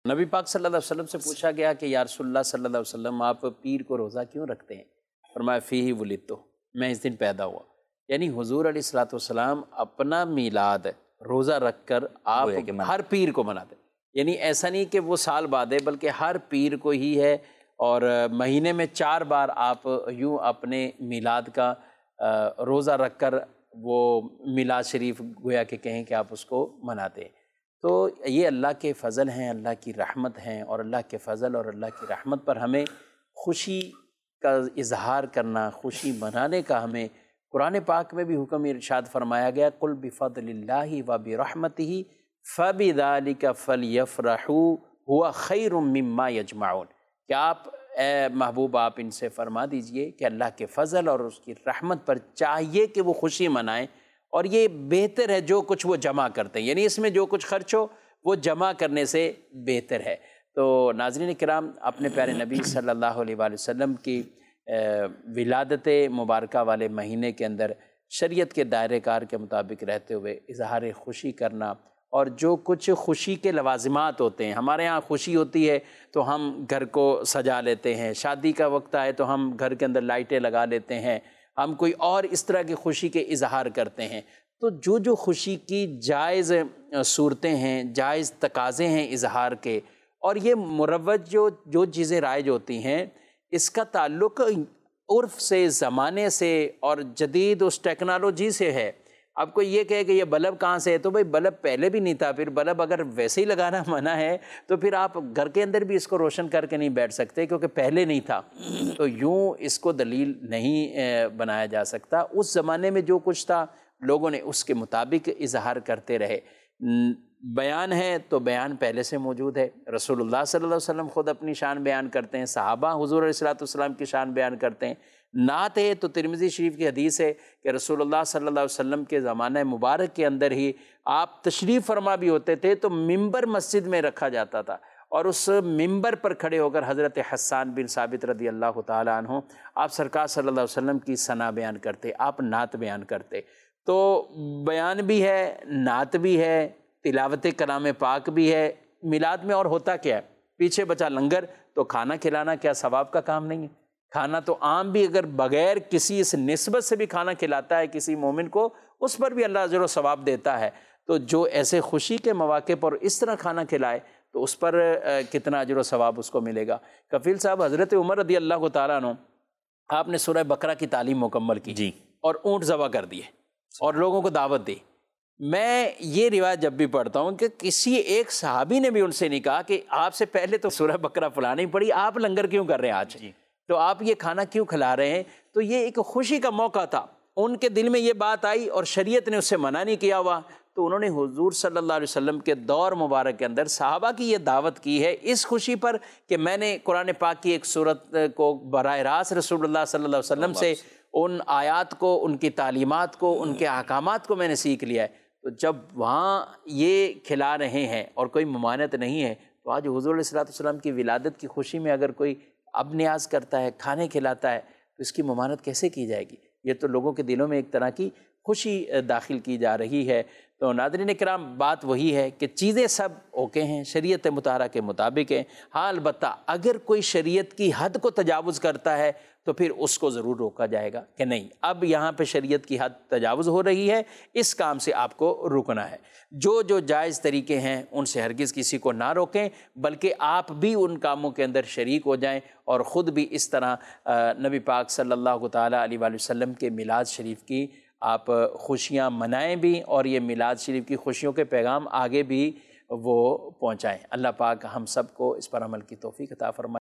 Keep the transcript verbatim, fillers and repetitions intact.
نبی پاک صلی اللہ علیہ وسلم سے پوچھا گیا کہ یا رسول اللہ صلی اللہ علیہ وسلم آپ پیر کو روزہ کیوں رکھتے ہیں؟ فرمایا فیہ ولدت، میں اس دن پیدا ہوا۔ یعنی حضور علیہ الصلوۃ والسلام اپنا میلاد روزہ رکھ کر آپ ہر پیر کو مناتے، یعنی ایسا نہیں کہ وہ سال بعد ہے، بلکہ ہر پیر کو ہی ہے، اور مہینے میں چار بار آپ یوں اپنے میلاد کا روزہ رکھ کر وہ میلاد شریف گویا کہ کہیں کہ آپ اس کو مناتے ہیں۔ تو یہ اللہ کے فضل ہیں، اللہ کی رحمت ہیں، اور اللہ کے فضل اور اللہ کی رحمت پر ہمیں خوشی کا اظہار کرنا، خوشی منانے کا ہمیں قرآن پاک میں بھی حکم ارشاد فرمایا گیا، قل بفضل اللہ وبرحمتہ فبذلک فلیفرحوا ھو خیر مما یجمعون، کہ آپ اے محبوب آپ ان سے فرما دیجئے کہ اللہ کے فضل اور اس کی رحمت پر چاہیے کہ وہ خوشی منائیں، اور یہ بہتر ہے جو کچھ وہ جمع کرتے ہیں، یعنی اس میں جو کچھ خرچ ہو وہ جمع کرنے سے بہتر ہے۔ تو ناظرین کرام، اپنے پیارے نبی صلی اللہ علیہ وآلہ وسلم کی ولادت مبارکہ والے مہینے کے اندر شریعت کے دائرہ کار کے مطابق رہتے ہوئے اظہار خوشی کرنا، اور جو کچھ خوشی کے لوازمات ہوتے ہیں، ہمارے ہاں خوشی ہوتی ہے تو ہم گھر کو سجا لیتے ہیں، شادی کا وقت آئے تو ہم گھر کے اندر لائٹیں لگا لیتے ہیں، ہم کوئی اور اس طرح کی خوشی کے اظہار کرتے ہیں۔ تو جو جو خوشی کی جائز صورتیں ہیں، جائز تقاضے ہیں اظہار کے، اور یہ مروج جو جو چیزیں رائج ہوتی ہیں، اس کا تعلق عرف سے، زمانے سے اور جدید اس ٹیکنالوجی سے ہے۔ اب کوئی یہ کہے کہ یہ بلب کہاں سے ہے، تو بھئی بلب پہلے بھی نہیں تھا، پھر بلب اگر ویسے ہی لگانا منع ہے تو پھر آپ گھر کے اندر بھی اس کو روشن کر کے نہیں بیٹھ سکتے، کیونکہ پہلے نہیں تھا، تو یوں اس کو دلیل نہیں بنایا جا سکتا۔ اس زمانے میں جو کچھ تھا لوگوں نے اس کے مطابق اظہار کرتے رہے۔ بیان ہے تو بیان پہلے سے موجود ہے، رسول اللہ صلی اللہ علیہ وسلم خود اپنی شان بیان کرتے ہیں، صحابہ حضور علیہ الصلوۃ والسلام کی شان بیان کرتے ہیں۔ نعت ہے تو ترمذی شریف کی حدیث ہے کہ رسول اللہ صلی اللہ علیہ وسلم کے زمانہ مبارک کے اندر ہی آپ تشریف فرما بھی ہوتے تھے تو ممبر مسجد میں رکھا جاتا تھا، اور اس ممبر پر کھڑے ہو کر حضرت حسان بن ثابت رضی اللہ تعالیٰ عنہ آپ سرکار صلی اللہ علیہ وسلم کی ثنا بیان کرتے، آپ نعت بیان کرتے۔ تو بیان بھی ہے، نعت بھی ہے، تلاوت کلام پاک بھی ہے۔ میلاد میں اور ہوتا کیا ہے؟ پیچھے بچا لنگر، تو کھانا کھلانا کیا ثواب کا کام نہیں ہے؟ کھانا تو عام بھی اگر بغیر کسی اس نسبت سے بھی کھانا کھلاتا ہے کسی مومن کو، اس پر بھی اللہ اجر و ثواب دیتا ہے۔ تو جو ایسے خوشی کے مواقع پر اس طرح کھانا کھلائے تو اس پر کتنا اجر و ثواب اس کو ملے گا۔ کفیل صاحب، حضرت عمر رضی اللہ تعالیٰ عنہ، آپ نے سورہ بقرہ کی تعلیم مکمل کی جی اور اونٹ ذبح کر دیے اور لوگوں کو دعوت دی۔ میں یہ روایت جب بھی پڑھتا ہوں کہ کسی ایک صحابی نے بھی ان سے نہیں کہا کہ آپ سے پہلے تو سورہ بقرہ پڑھانی پڑی، آپ لنگر کیوں کر رہے ہیں آج، تو آپ یہ کھانا کیوں کھلا رہے ہیں؟ تو یہ ایک خوشی کا موقع تھا، ان کے دل میں یہ بات آئی اور شریعت نے اس سے منع نہیں کیا ہوا، تو انہوں نے حضور صلی اللہ علیہ وسلم کے دور مبارک کے اندر صحابہ کی یہ دعوت کی ہے اس خوشی پر کہ میں نے قرآن پاک کی ایک صورت کو براہ راست رسول اللہ صلی اللہ علیہ وسلم سے ان آیات کو، ان کی تعلیمات کو، ان کے احکامات کو میں نے سیکھ لیا ہے۔ تو جب وہاں یہ کھلا رہے ہیں اور کوئی ممانعت نہیں ہے، تو آج حضور علیہ الصلوۃ والسلام کی ولادت کی خوشی میں اگر کوئی اب نیاز کرتا ہے، کھانے کھلاتا ہے، تو اس کی ممانعت کیسے کی جائے گی؟ یہ تو لوگوں کے دلوں میں ایک طرح کی خوشی داخل کی جا رہی ہے۔ تو ناظرین کرام، بات وہی ہے کہ چیزیں سب اوکے ہیں، شریعت مطہرہ کے مطابق ہیں، ہاں البتہ اگر کوئی شریعت کی حد کو تجاوز کرتا ہے تو پھر اس کو ضرور روکا جائے گا کہ نہیں، اب یہاں پہ شریعت کی حد تجاوز ہو رہی ہے، اس کام سے آپ کو رکنا ہے۔ جو جو جائز طریقے ہیں ان سے ہرگز کسی کو نہ روکیں، بلکہ آپ بھی ان کاموں کے اندر شریک ہو جائیں اور خود بھی اس طرح نبی پاک صلی اللہ تعالیٰ علیہ وآلہ وسلم کے میلاد شریف کی آپ خوشیاں منائیں بھی، اور یہ میلاد شریف کی خوشیوں کے پیغام آگے بھی وہ پہنچائیں۔ اللہ پاک ہم سب کو اس پر عمل کی توفیق عطا فرمائے۔